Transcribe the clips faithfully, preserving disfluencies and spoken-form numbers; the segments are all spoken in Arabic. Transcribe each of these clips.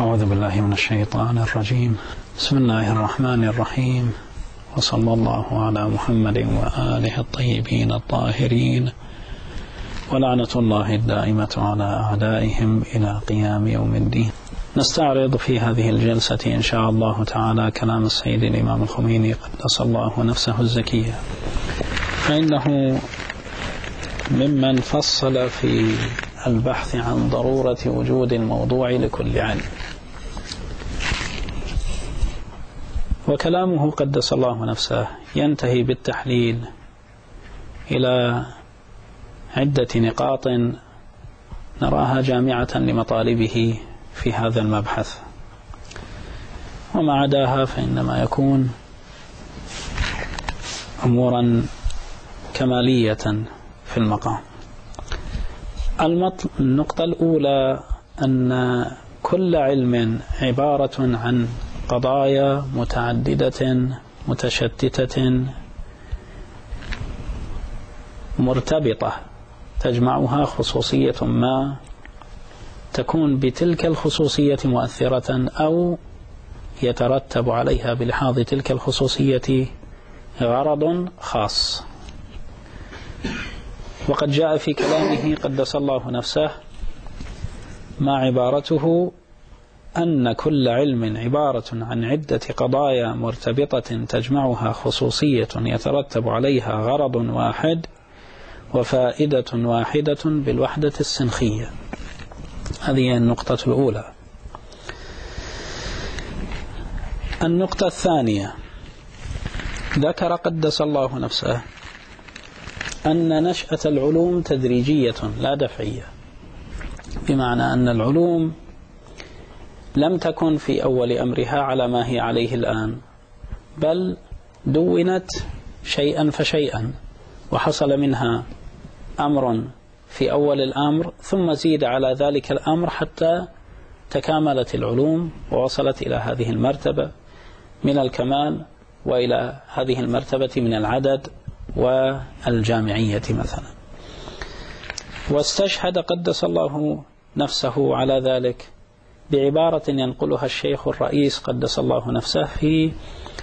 أعوذ بالله من الشيطان الرجيم. بسم الله الرحمن الرحيم، وصلى الله على محمد وآله الطيبين الطاهرين، ولعنة الله الدائمة على أعدائهم إلى قيام يوم الدين. نستعرض في هذه الجلسة إن شاء الله تعالى كلام السيد الإمام الخميني قدس الله نفسه الزكية، فإنه ممن فصل في البحث عن ضرورة وجود الموضوع لكل علم. وكلامه قدس الله نفسه ينتهي بالتحليل إلى عدة نقاط نراها جامعة لمطالبه في هذا المبحث، وما عداها فإنما يكون أمورا كمالية في المقام. النقطة الأولى أن كل علم عبارة عن قضايا متعددة متشتتة مرتبطة تجمعها خصوصية ما تكون بتلك الخصوصية مؤثرة، أو يترتب عليها بلحاظ تلك الخصوصية غرض خاص. وقد جاء في كلامه قدس الله نفسه ما عبارته أن كل علم عبارة عن عدة قضايا مرتبطة تجمعها خصوصية يترتب عليها غرض واحد وفائدة واحدة بالوحدة السنخية. هذه النقطة الأولى. النقطة الثانية، ذكر قدس الله نفسه أن نشأة العلوم تدريجية لا دفعية، بمعنى أن العلوم لم تكن في أول أمرها على ما هي عليه الآن، بل دونت شيئا فشيئا، وحصل منها أمر في أول الأمر ثم زيد على ذلك الأمر حتى تكاملت العلوم ووصلت إلى هذه المرتبة من الكمال وإلى هذه المرتبة من العدد والجامعية مثلا. واستشهد قدس الله نفسه على ذلك بعبارة ينقلها الشيخ الرئيس قدس الله نفسه في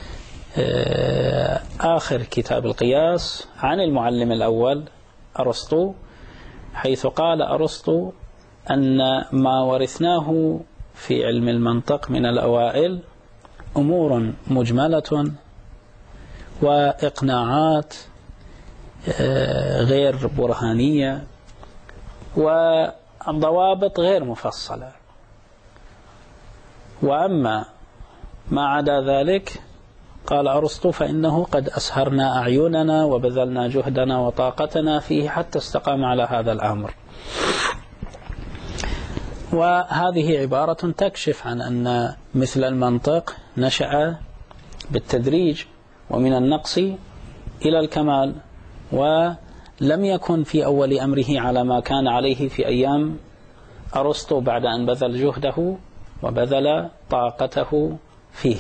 آخر كتاب القياس عن المعلم الأول أرسطو، حيث قال أرسطو أن ما ورثناه في علم المنطق من الأوائل أمور مجملة وإقناعات غير برهانية وضوابط غير مفصلة، وأما ما عدا ذلك قال أرسطو فإنه قد أسهرنا أعيننا وبذلنا جهدنا وطاقتنا فيه حتى استقام على هذا الأمر. وهذه عبارة تكشف عن أن مثل المنطق نشأ بالتدريج ومن النقص إلى الكمال، ولم يكن في أول أمره على ما كان عليه في أيام أرسطو بعد أن بذل جهده وبذل طاقته فيه.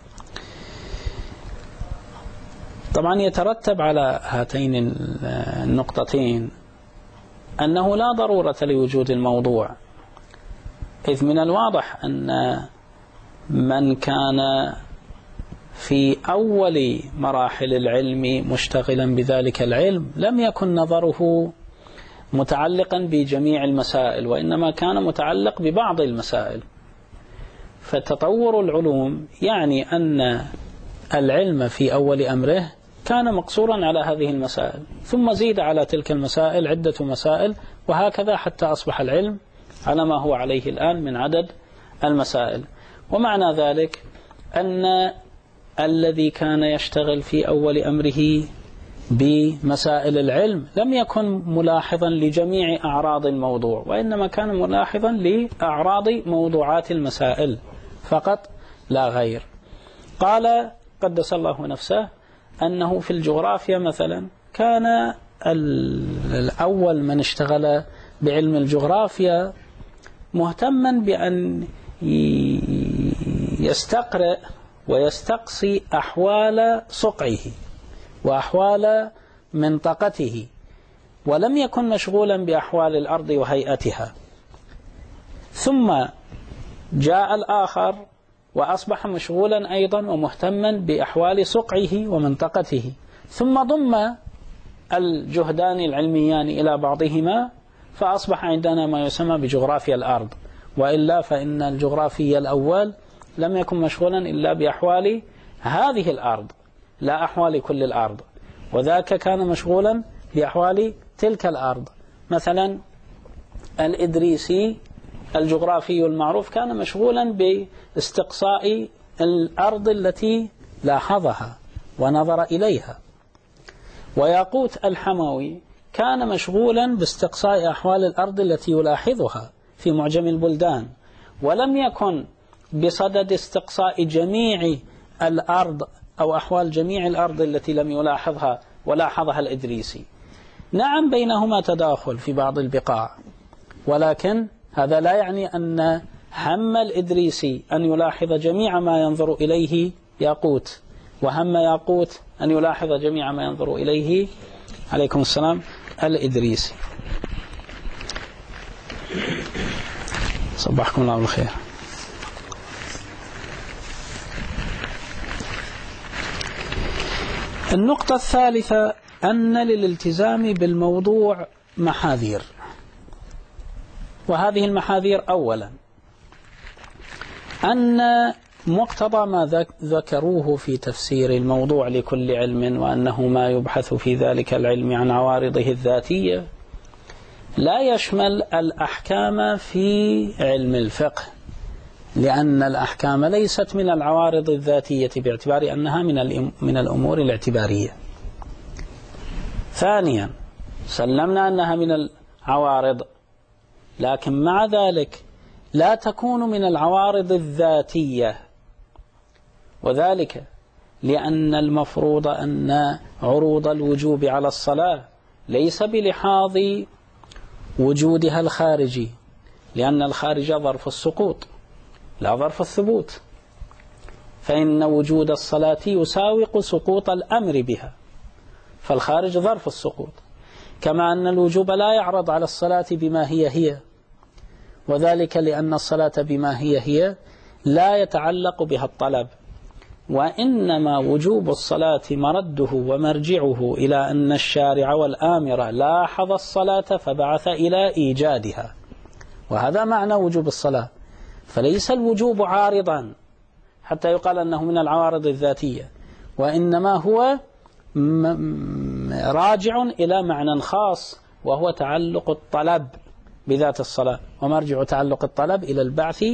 طبعا يترتب على هاتين النقطتين أنه لا ضرورة لوجود الموضوع، إذ من الواضح أن من كان في أول مراحل العلم مشتغلا بذلك العلم لم يكن نظره متعلقا بجميع المسائل، وإنما كان متعلق ببعض المسائل. فتطور العلوم يعني أن العلم في أول أمره كان مقصورا على هذه المسائل، ثم زيد على تلك المسائل عدة مسائل، وهكذا حتى أصبح العلم على ما هو عليه الآن من عدد المسائل. ومعنى ذلك أن الذي كان يشتغل في أول أمره بمسائل العلم لم يكن ملاحظا لجميع أعراض الموضوع، وإنما كان ملاحظا لأعراض موضوعات المسائل فقط لا غير. قال قدس الله نفسه أنه في الجغرافيا مثلا كان الأول من اشتغل بعلم الجغرافيا مهتما بأن يستقرأ ويستقصي أحوال صقعه وأحوال منطقته، ولم يكن مشغولا بأحوال الأرض وهيئتها. ثم جاء الآخر وأصبح مشغولا أيضا ومهتما بأحوال صقعه ومنطقته، ثم ضم الجهدان العلميان إلى بعضهما فأصبح عندنا ما يسمى بجغرافيا الأرض. وإلا فإن الجغرافي الأول لم يكن مشغولا إلا بأحوال هذه الأرض لا أحوال كل الأرض، وذاك كان مشغولا بأحوال تلك الأرض. مثلا الإدريسي الجغرافي المعروف كان مشغولا باستقصاء الأرض التي لاحظها ونظر إليها. وياقوت الحموي كان مشغولا باستقصاء أحوال الأرض التي يلاحظها في معجم البلدان، ولم يكن بصدد استقصاء جميع الأرض أو أحوال جميع الأرض التي لم يلاحظها ولاحظها الإدريسي. نعم بينهما تداخل في بعض البقاع، ولكن هذا لا يعني أن هم الإدريسي أن يلاحظ جميع ما ينظر إليه ياقوت، وهم ياقوت أن يلاحظ جميع ما ينظر إليه عليكم السلام الإدريسي. صبحكم الله بالخير. النقطة الثالثة أن للالتزام بالموضوع محاذير، وهذه المحاذير أولا أن مقتضى ما ذكروه في تفسير الموضوع لكل علم وأنه ما يبحث في ذلك العلم عن عوارضه الذاتية لا يشمل الأحكام في علم الفقه، لأن الأحكام ليست من العوارض الذاتية باعتبار أنها من من الأمور الاعتبارية. ثانيا سلمنا أنها من العوارض، لكن مع ذلك لا تكون من العوارض الذاتية، وذلك لأن المفروض أن عروض الوجوب على الصلاة ليس بلحاظ وجودها الخارجي، لأن الخارج ظرف السقوط لا ظرف الثبوت، فإن وجود الصلاة يساوق سقوط الأمر بها، فالخارج ظرف السقوط، كما أن الوجوب لا يعرض على الصلاة بما هي هي، وذلك لأن الصلاة بما هي هي لا يتعلق بها الطلب، وإنما وجوب الصلاة مرده ومرجعه إلى أن الشارع والآمر لاحظ الصلاة فبعث إلى إيجادها، وهذا معنى وجوب الصلاة. فليس الوجوب عارضا حتى يقال أنه من العوارض الذاتية، وإنما هو راجع إلى معنى خاص وهو تعلق الطلب بذات الصلاة، ومرجع تعلق الطلب إلى البعث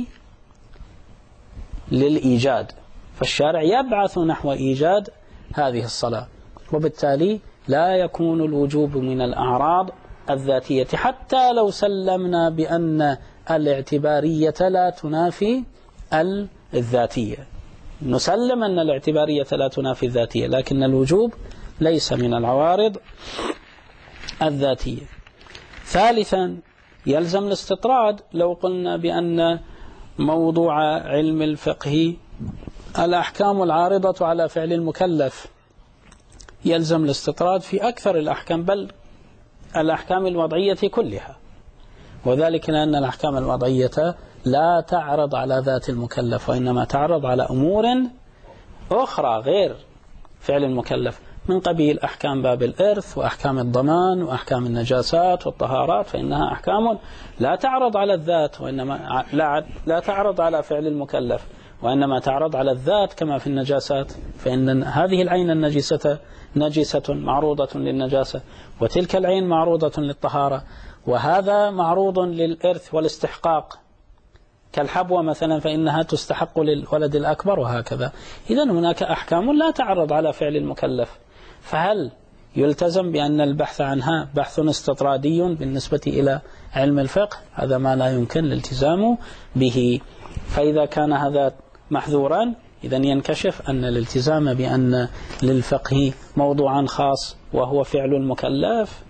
للإيجاد، فالشارع يبعث نحو إيجاد هذه الصلاة، وبالتالي لا يكون الوجوب من الأعراض الذاتية، حتى لو سلمنا بأن الاعتبارية لا تنافي الذاتية، نسلم أن الاعتبارية لا تنافي الذاتية، لكن الوجوب ليس من العوارض الذاتية. ثالثا يلزم الاستطراد لو قلنا بأن موضوع علم الفقه الأحكام العارضة على فعل المكلف، يلزم الاستطراد في أكثر الأحكام، بل الأحكام الوضعية كلها، وذلك لأن الأحكام الوضعية لا تعرض على ذات المكلف، وإنما تعرض على أمور أخرى غير فعل المكلف، من قبيل أحكام باب الإرث وأحكام الضمان وأحكام النجاسات والطهارات، فإنها أحكام لا تعرض على الذات، وإنما لا, لا تعرض على فعل المكلف، وإنما تعرض على الذات، كما في النجاسات، فإن هذه العين النجسة نجسة معروضة للنجاسة، وتلك العين معروضة للطهارة، وهذا معروض للإرث والاستحقاق كالحبوة مثلا، فإنها تستحق للولد الأكبر، وهكذا. إذن هناك أحكام لا تعرض على فعل المكلف، فهل يلتزم بأن البحث عنها بحث استطرادي بالنسبة إلى علم الفقه؟ هذا ما لا يمكن الالتزام به. فإذا كان هذا محذورا إذن ينكشف أن الالتزام بأن للفقه موضوعا خاص وهو فعل المكلف،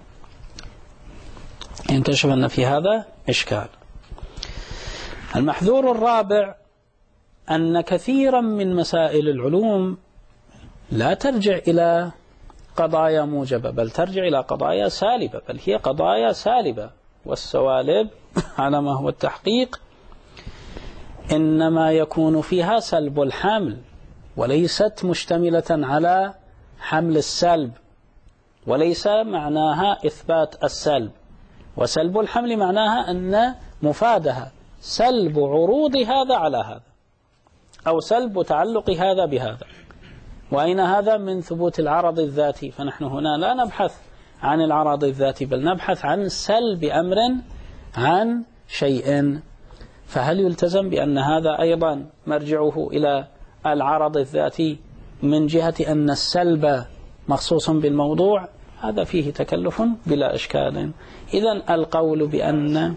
ينكشف أن في هذا إشكال. المحذور الرابع أن كثيرا من مسائل العلوم لا ترجع إلى قضايا موجبة، بل ترجع إلى قضايا سالبة، بل هي قضايا سالبة، والسوالب على ما هو التحقيق إنما يكون فيها سلب الحمل، وليست مشتملة على حمل السلب، وليس معناها إثبات السلب. وسلب الحمل معناها أن مفادها سلب عروض هذا على هذا، أو سلب تعلق هذا بهذا. وأين هذا من ثبوت العرض الذاتي؟ فنحن هنا لا نبحث عن العرض الذاتي، بل نبحث عن سلب أمر عن شيء. فهل يلتزم بأن هذا أيضا مرجعه إلى العرض الذاتي من جهة أن السلب مخصوص بالموضوع؟ هذا فيه تكلف بلا إشكال. إذن القول بأن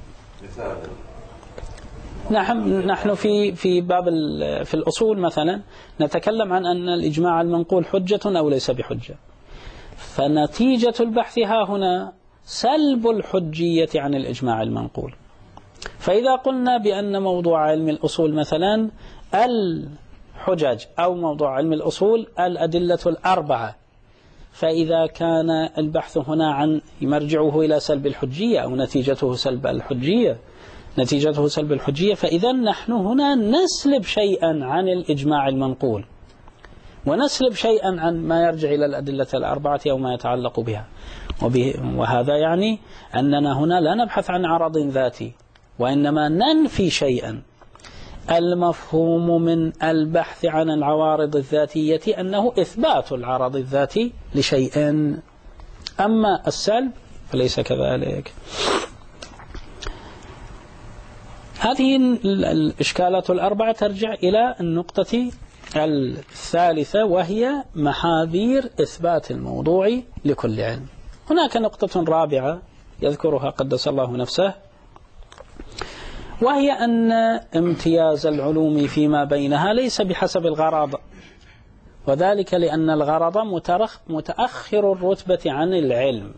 نحن نحن في في باب في الأصول مثلا نتكلم عن أن الإجماع المنقول حجة أو ليس بحجة، فنتيجة البحث ها هنا سلب الحجية عن الإجماع المنقول. فإذا قلنا بأن موضوع علم الأصول مثلا الحجج، أو موضوع علم الأصول الأدلة الأربعة، فإذا كان البحث هنا عن مرجعه إلى سلب الحجية أو نتيجته سلب الحجية نتيجته سلب الحجية فإذا نحن هنا نسلب شيئا عن الإجماع المنقول، ونسلب شيئا عن ما يرجع إلى الأدلة الأربعة أو ما يتعلق بها. وهذا يعني أننا هنا لا نبحث عن عرض ذاتي، وإنما ننفي شيئا. المفهوم من البحث عن العوارض الذاتية أنه إثبات العرض الذاتي لشيء، أما السلب فليس كذلك. هذه الإشكالات الأربعة ترجع إلى النقطة الثالثة، وهي محاذير إثبات الموضوع لكل علم. هناك نقطة رابعة يذكرها قدس الله نفسه، وهي أن امتياز العلوم فيما بينها ليس بحسب الغرض، وذلك لأن الغرض متأخر الرتبة عن العلم.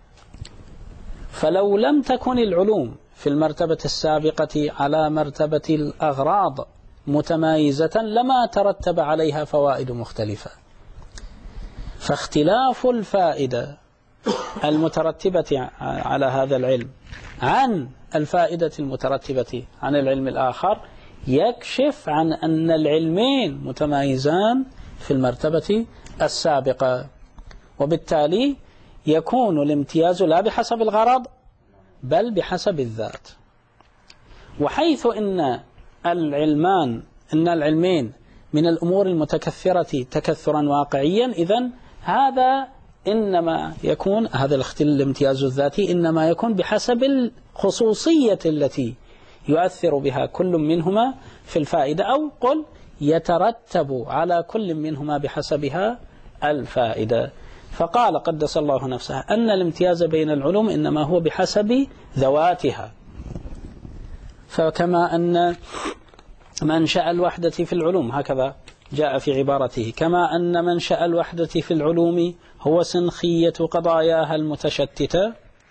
فلو لم تكن العلوم في المرتبة السابقة على مرتبة الأغراض متمايزة لما ترتب عليها فوائد مختلفة. فاختلاف الفائدة المترتبة على هذا العلم عن الفائدة المترتبة عن العلم الآخر يكشف عن أن العلمين متمايزان في المرتبة السابقة، وبالتالي يكون الامتياز لا بحسب الغرض بل بحسب الذات. وحيث إن العلمان إن العلمين من الأمور المتكثرة تكثرا واقعيا، إذن هذا إنما يكون هذا الامتياز الذاتي إنما يكون بحسب الخصوصية التي يؤثر بها كل منهما في الفائدة، أو قل يترتب على كل منهما بحسبها الفائدة. فقال قدس الله نفسه أن الامتياز بين العلوم إنما هو بحسب ذواتها. فكما أن منشأ الوحدة في العلوم، هكذا جاء في عبارته، كما أن منشأ الوحدة في العلوم هو سنخية قضاياها المتشتتة،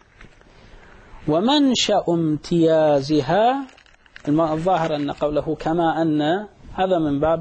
ومنشأ امتيازها الظاهر أن قوله كما أن هذا من باب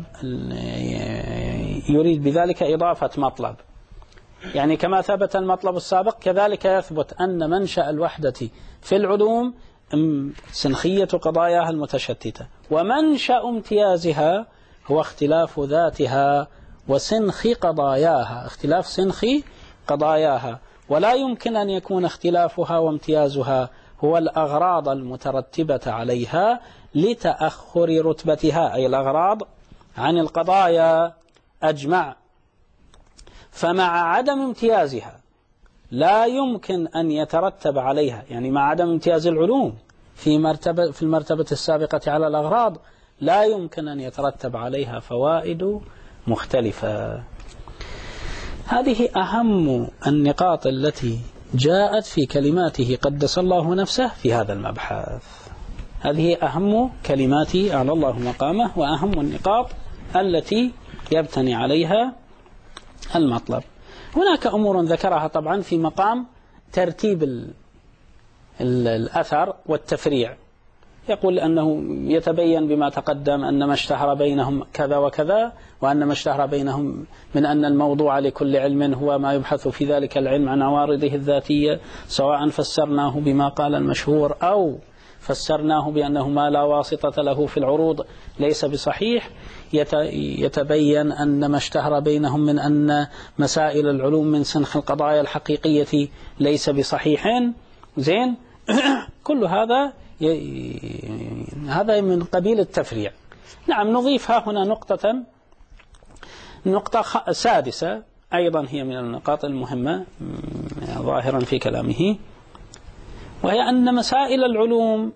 يريد بذلك إضافة مطلب، يعني كما ثبت المطلب السابق كذلك يثبت أن منشأ الوحدة في العلوم سنخية قضاياها المتشتتة، ومنشأ امتيازها هو اختلاف ذاتها وسنخ قضاياها، اختلاف سنخ قضاياها. ولا يمكن أن يكون اختلافها وامتيازها هو الأغراض المترتبة عليها لتأخر رتبتها، أي الأغراض عن القضايا أجمع. فمع عدم امتيازها لا يمكن أن يترتب عليها، يعني مع عدم امتياز العلوم في مرتبة في المرتبة السابقة على الأغراض لا يمكن أن يترتب عليها فوائد مختلفة. هذه أهم النقاط التي جاءت في كلماته قدس الله نفسه في هذا المبحث. هذه أهم كلمات على الله مقامه وأهم النقاط التي يبتني عليها المطلب. هناك أمور ذكرها طبعا في مقام ترتيب ال ال الأثر والتفريع. يقول أنه يتبين بما تقدم أن ما اشتهر بينهم كذا وكذا، وأن ما اشتهر بينهم من أن الموضوع لكل علم هو ما يبحث في ذلك العلم عن عوارضه الذاتية، سواء فسرناه بما قال المشهور أو فسرناه بأنه ما لا واسطة له في العروض ليس بصحيح، يتبين أن ما اشتهر بينهم من أن مسائل العلوم من سنخ القضايا الحقيقية ليس بصحيح. زين كل هذا هذا من قبيل التفريع. نعم، نضيف ها هنا نقطة نقطة سادسة أيضا هي من النقاط المهمة ظاهرا في كلامه، وهي أن مسائل العلوم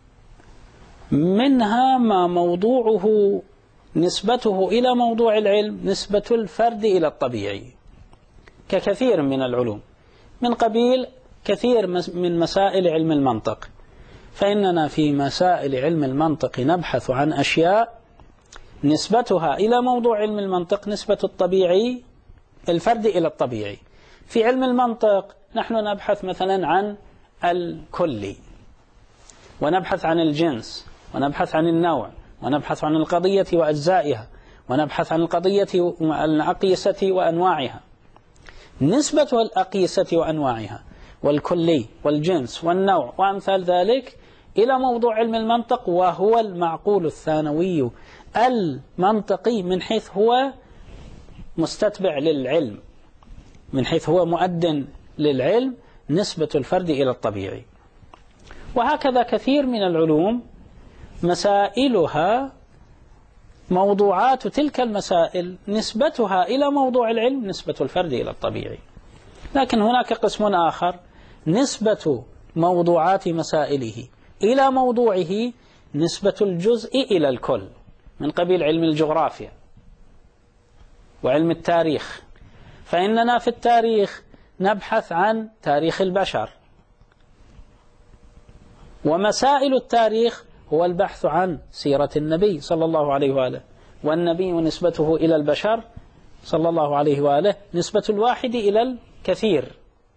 منها ما موضوعه نسبته إلى موضوع العلم نسبة الفرد إلى الطبيعي، ككثير من العلوم من قبيل كثير من مسائل علم المنطق. فإننا في مسائل علم المنطق نبحث عن أشياء نسبتها إلى موضوع علم المنطق نسبة الطبيعي الفرد إلى الطبيعي. في علم المنطق نحن نبحث مثلا عن الكلي، ونبحث عن الجنس، ونبحث عن النوع، ونبحث عن القضية وأجزائها، ونبحث عن القضية الأقيسة وأنواعها. نسبة الأقيسة وأنواعها والكلي والجنس والنوع وأمثال ذلك إلى موضوع علم المنطق، وهو المعقول الثانوي المنطقي من حيث هو مستتبع للعلم، من حيث هو مؤدن للعلم، نسبة الفرد إلى الطبيعي. وهكذا كثير من العلوم مسائلها موضوعات تلك المسائل نسبتها إلى موضوع العلم نسبة الفرد إلى الطبيعي. لكن هناك قسم آخر نسبة موضوعات مسائله إلى موضوعه نسبة الجزء إلى الكل، من قبيل علم الجغرافيا وعلم التاريخ. فإننا في التاريخ نبحث عن تاريخ البشر، ومسائل التاريخ هو البحث عن سيرة النبي صلى الله عليه وآله، والنبي نسبته إلى البشر صلى الله عليه وآله نسبة الواحد إلى الكثير.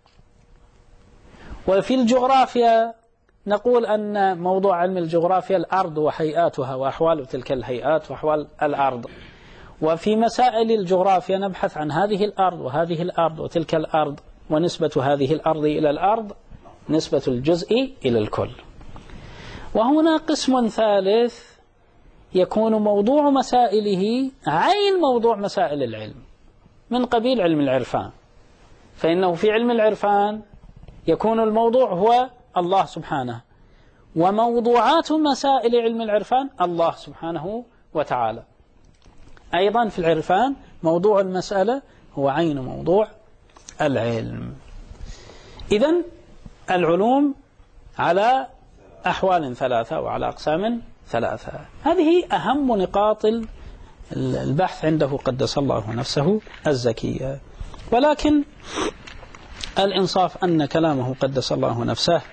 وفي الجغرافيا نقول أن موضوع علم الجغرافيا الأرض وهيئاتها وأحوال تلك الهيئات وأحوال الأرض. وفي مسائل الجغرافيا نبحث عن هذه الأرض وهذه الأرض وتلك الأرض، ونسبة هذه الأرض إلى الأرض نسبة الجزء إلى الكل. وهنا قسم ثالث يكون موضوع مسائله عين موضوع مسائل العلم، من قبيل علم العرفان. فإنه في علم العرفان يكون الموضوع هو الله سبحانه، وموضوعات مسائل علم العرفان الله سبحانه وتعالى. أيضا في العرفان موضوع المسألة هو عين موضوع العلم. إذن العلوم على أحوال ثلاثة وعلى أقسام ثلاثة. هذه أهم نقاط البحث عنده قدس الله نفسه الزكية. ولكن الإنصاف أن كلامه قدس الله نفسه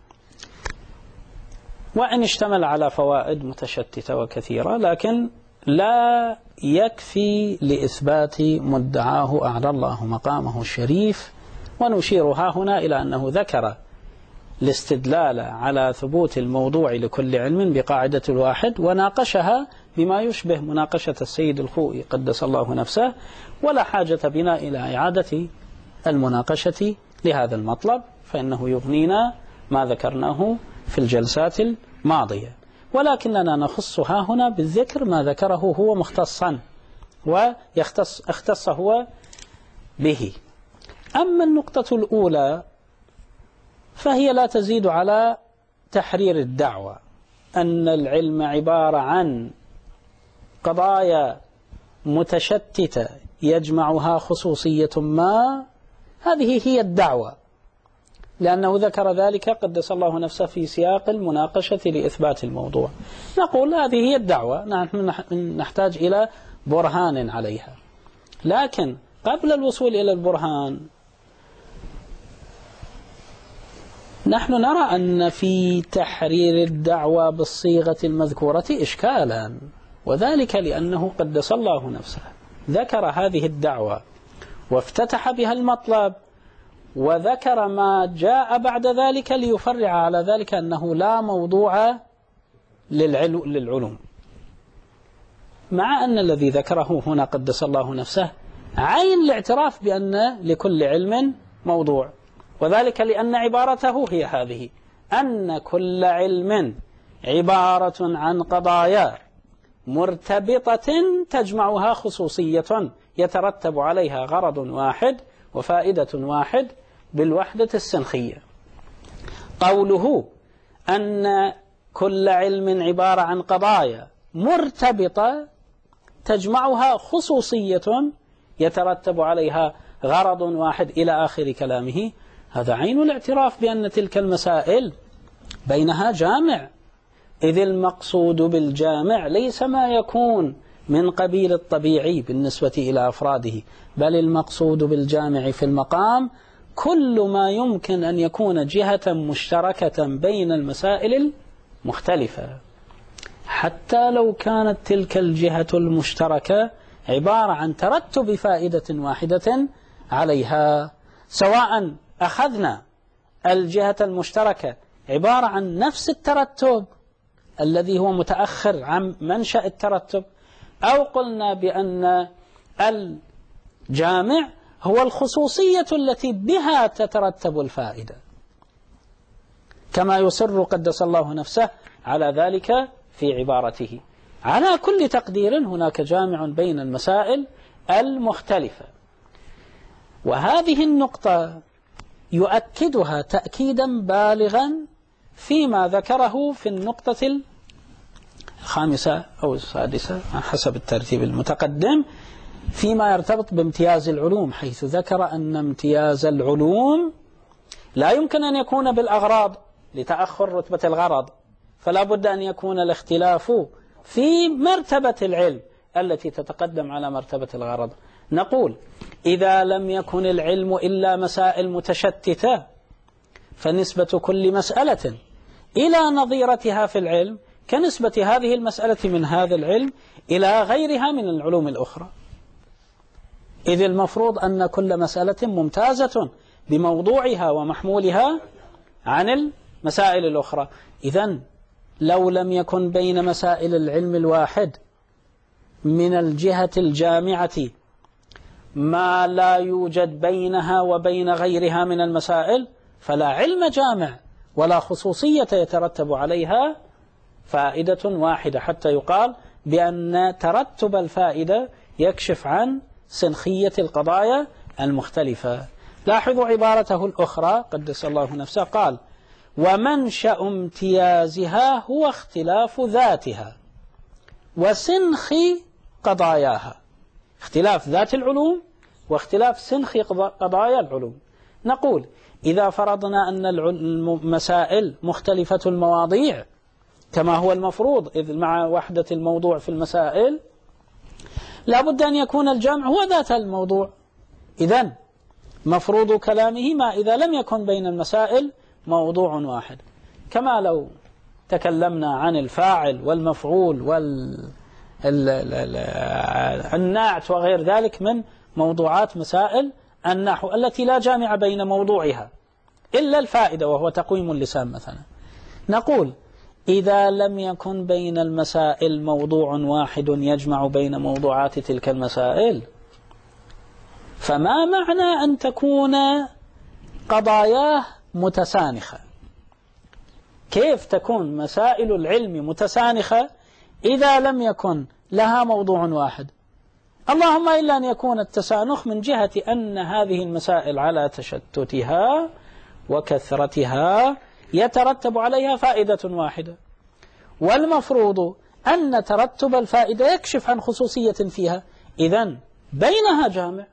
وإن اشتمل على فوائد متشتتة وكثيرة، لكن لا يكفي لإثبات مدعاه أعلى الله مقامه الشريف. ونشيرها هنا إلى أنه ذكر الاستدلال على ثبوت الموضوع لكل علم بقاعدة الواحد، وناقشها بما يشبه مناقشة السيد الخوئي قدس الله نفسه، ولا حاجة بنا إلى إعادة المناقشة لهذا المطلب، فإنه يغنينا ما ذكرناه في الجلسات الماضية. ولكننا نخصها هنا بالذكر ما ذكره هو مختصا ويختص اختص هو به. أما النقطة الأولى فهي لا تزيد على تحرير الدعوة أن العلم عبارة عن قضايا متشتتة يجمعها خصوصية ما. هذه هي الدعوة، لأنه ذكر ذلك قدس الله نفسه في سياق المناقشة لإثبات الموضوع. نقول هذه هي الدعوة، نحن نحتاج إلى برهان عليها. لكن قبل الوصول إلى البرهان نحن نرى أن في تحرير الدعوة بالصيغة المذكورة إشكالا، وذلك لأنه قدس الله نفسه ذكر هذه الدعوة وافتتح بها المطلب، وذكر ما جاء بعد ذلك ليفرع على ذلك أنه لا موضوع للعلوم، مع أن الذي ذكره هنا قدس الله نفسه عين الاعتراف بأن لكل علم موضوع، وذلك لأن عبارته هي هذه أن كل علم عبارة عن قضايا مرتبطة تجمعها خصوصية يترتب عليها غرض واحد وفائدة واحد بالوحدة السنخية. قوله أن كل علم عبارة عن قضايا مرتبطة تجمعها خصوصية يترتب عليها غرض واحد إلى آخر كلامه، هذا عين الاعتراف بأن تلك المسائل بينها جامع، إذ المقصود بالجامع ليس ما يكون من قبيل الطبيعي بالنسبة إلى أفراده، بل المقصود بالجامع في المقام كل ما يمكن أن يكون جهة مشتركة بين المسائل المختلفة، حتى لو كانت تلك الجهة المشتركة عبارة عن ترتب فائدة واحدة عليها، سواء أخذنا الجهة المشتركة عبارة عن نفس الترتب الذي هو متأخر عن منشأ الترتب، أو قلنا بأن الجامع هو الخصوصية التي بها تترتب الفائدة، كما يصر قدس الله نفسه على ذلك في عبارته. على كل تقدير هناك جامع بين المسائل المختلفة، وهذه النقطة يؤكدها تأكيدا بالغا فيما ذكره في النقطة الخامسة أو السادسة حسب الترتيب المتقدم فيما يرتبط بامتياز العلوم، حيث ذكر أن امتياز العلوم لا يمكن أن يكون بالأغراض لتأخر رتبة الغرض، فلا بد أن يكون الاختلاف في مرتبة العلم التي تتقدم على مرتبة الغرض. نقول إذا لم يكن العلم إلا مسائل متشتتة فنسبة كل مسألة إلى نظيرتها في العلم كنسبة هذه المسألة من هذا العلم إلى غيرها من العلوم الأخرى، إذ المفروض أن كل مسألة ممتازة بموضوعها ومحمولها عن المسائل الأخرى. إذن لو لم يكن بين مسائل العلم الواحد من الجهة الجامعة ما لا يوجد بينها وبين غيرها من المسائل فلا علم جامع ولا خصوصية يترتب عليها فائدة واحدة، حتى يقال بأن ترتب الفائدة يكشف عن سنخية القضايا المختلفة. لاحظوا عبارته الأخرى قدس الله نفسه، قال ومنشأ امتيازها هو اختلاف ذاتها وسنخ قضاياها، اختلاف ذات العلوم واختلاف سنخ قضايا العلوم. نقول إذا فرضنا أن المسائل مختلفة المواضيع كما هو المفروض، إذ مع وحدة الموضوع في المسائل لا بد أن يكون الجامع هو ذات الموضوع، إذن مفروض كلامه ما إذا لم يكن بين المسائل موضوع واحد، كما لو تكلمنا عن الفاعل والمفعول والناعت وغير ذلك من موضوعات مسائل النحو التي لا جامع بين موضوعها إلا الفائدة وهو تقويم اللسان مثلا. نقول إذا لم يكن بين المسائل موضوع واحد يجمع بين موضوعات تلك المسائل فما معنى أن تكون قضاياه متسانخة؟ كيف تكون مسائل العلم متسانخة إذا لم يكن لها موضوع واحد؟ اللهم إلا أن يكون التسانخ من جهة أن هذه المسائل على تشتتها وكثرتها يترتب عليها فائدة واحدة، والمفروض أن ترتب الفائدة يكشف عن خصوصية فيها، إذن بينها جامع.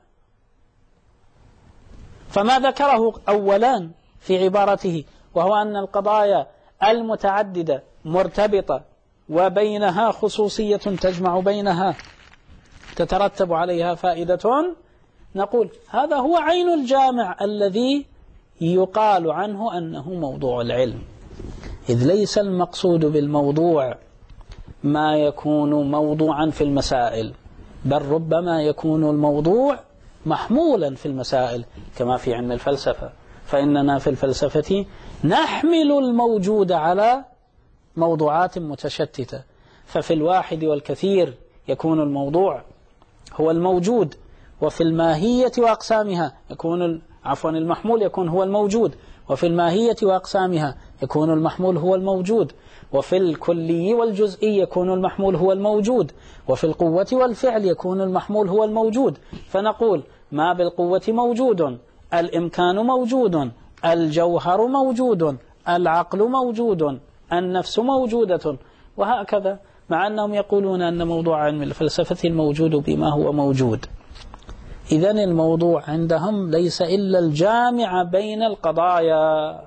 فما ذكره أولا في عبارته وهو أن القضايا المتعددة مرتبطة وبينها خصوصية تجمع بينها تترتب عليها فائدة، نقول هذا هو عين الجامع الذي يقال عنه أنه موضوع العلم، إذ ليس المقصود بالموضوع ما يكون موضوعا في المسائل، بل ربما يكون الموضوع محمولا في المسائل كما في علم الفلسفة، فإننا في الفلسفة نحمل الموجود على موضوعات متشتتة، ففي الواحد والكثير يكون الموضوع هو الموجود، وفي الماهية وأقسامها يكون عفوا المحمول يكون هو الموجود، وفي الماهية وأقسامها يكون المحمول هو الموجود، وفي الكلي والجزئي يكون المحمول هو الموجود، وفي القوة والفعل يكون المحمول هو الموجود. فنقول ما بالقوة موجود، الإمكان موجود، الجوهر موجود، العقل موجود، النفس موجودة، وهكذا، مع أنهم يقولون أن موضوع علم الفلسفة الموجود بما هو موجود. إذن الموضوع عندهم ليس إلا الجامع بين القضايا،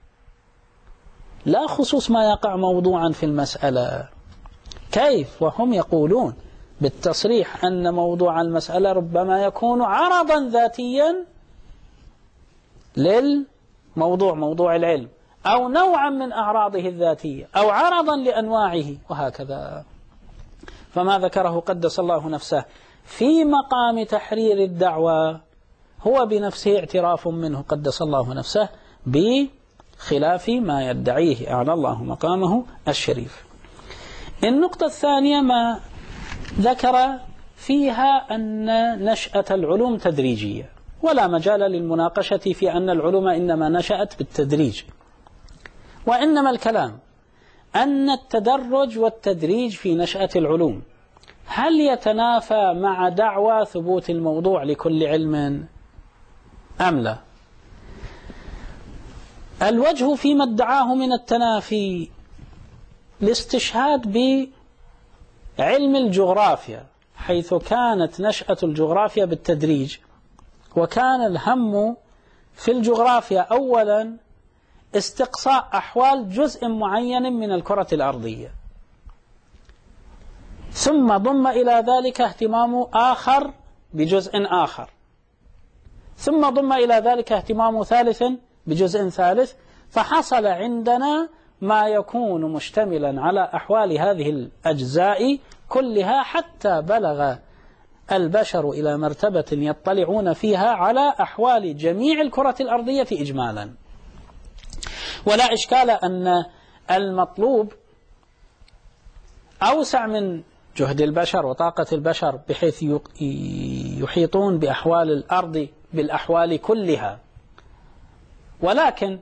لا خصوص ما يقع موضوعا في المسألة. كيف وهم يقولون بالتصريح أن موضوع المسألة ربما يكون عرضا ذاتيا للموضوع، موضوع العلم، أو نوعا من أعراضه الذاتية، أو عرضا لأنواعه، وهكذا. فما ذكره قدس الله نفسه في مقام تحرير الدعوة هو بنفسه اعتراف منه قدس الله نفسه بخلاف ما يدعيه أعلى الله مقامه الشريف. النقطة الثانية ما ذكر فيها أن نشأة العلوم تدريجية، ولا مجال للمناقشة في أن العلوم إنما نشأت بالتدريج، وإنما الكلام أن التدرج والتدريج في نشأة العلوم هل يتنافى مع دعوى ثبوت الموضوع لكل علم أم لا؟ الوجه فيما ادعاه من التنافي الاستشهاد بعلم الجغرافيا، حيث كانت نشأة الجغرافيا بالتدريج، وكان الهم في الجغرافيا أولا استقصاء أحوال جزء معين من الكرة الأرضية، ثم ضم إلى ذلك اهتمام آخر بجزء آخر، ثم ضم إلى ذلك اهتمام ثالث بجزء ثالث، فحصل عندنا ما يكون مشتملا على أحوال هذه الأجزاء كلها، حتى بلغ البشر إلى مرتبة يطلعون فيها على أحوال جميع الكرة الأرضية إجمالا. ولا إشكال أن المطلوب أوسع من جهد البشر وطاقة البشر، بحيث يحيطون بأحوال الأرض بالأحوال كلها، ولكن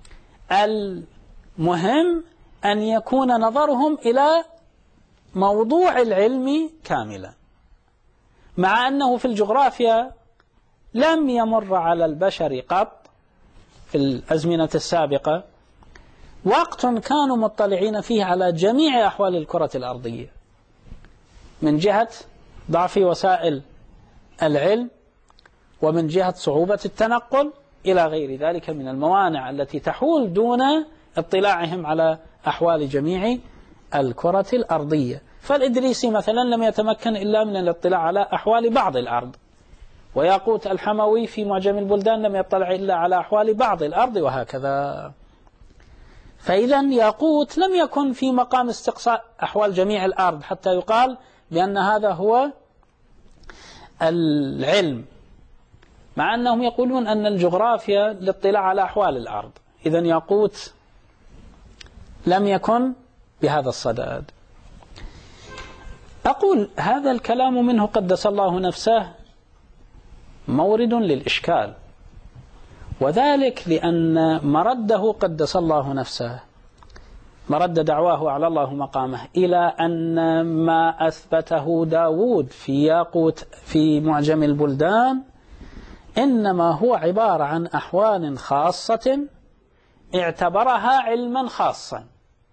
المهم أن يكون نظرهم إلى موضوع العلم كاملا، مع أنه في الجغرافيا لم يمر على البشر قط في الأزمنة السابقة وقت كانوا مطلعين فيه على جميع أحوال الكرة الأرضية، من جهة ضعف وسائل العلم، ومن جهة صعوبة التنقل، إلى غير ذلك من الموانع التي تحول دون اطلاعهم على أحوال جميع الكرة الأرضية. فالإدريسي مثلا لم يتمكن إلا من الاطلاع على أحوال بعض الأرض، وياقوت الحموي في معجم البلدان لم يطلع إلا على أحوال بعض الأرض، وهكذا. فإذا ياقوت لم يكن في مقام استقصاء أحوال جميع الأرض حتى يقال بأن هذا هو العلم، مع أنهم يقولون أن الجغرافيا للاطلاع على أحوال الأرض. إذا ياقوت لم يكن بهذا الصدد. أقول هذا الكلام منه قدس الله نفسه مورد للإشكال، وذلك لأن مرده قدس الله نفسه، مرد دعواه على الله مقامه، إلى أن ما أثبته داود في ياقوت في معجم البلدان إنما هو عبارة عن أحوال خاصة اعتبرها علما خاصا،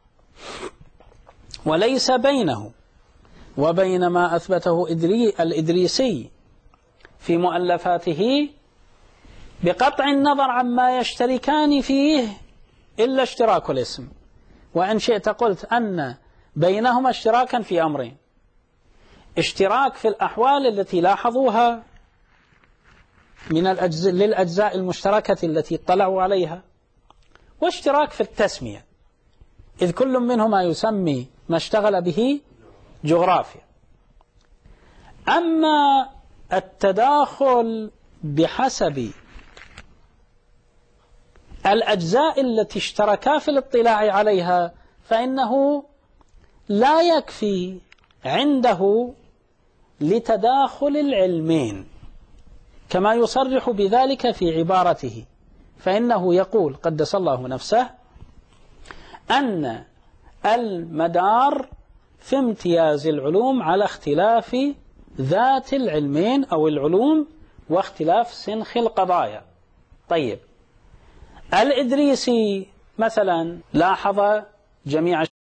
وليس بينه وبين ما أثبته الإدريسي في مؤلفاته بقطع النظر عما يشتركان فيه إلا اشتراك الاسم. وإن شئت قلت أن بينهما اشتراكا في أمرين: اشتراك في الأحوال التي لاحظوها من الأجزاء للأجزاء المشتركة التي اطلعوا عليها، واشتراك في التسمية، إذ كل منهما يسمي ما اشتغل به جغرافيا. أما التداخل بحسب الأجزاء التي اشتركا في الاطلاع عليها فإنه لا يكفي عنده لتداخل العلمين، كما يصرح بذلك في عبارته، فإنه يقول قدس الله نفسه أن المدار في امتياز العلوم على اختلاف ذات العلمين أو العلوم واختلاف سنخ القضايا. طيب، الإدريسي مثلا لاحظ جميع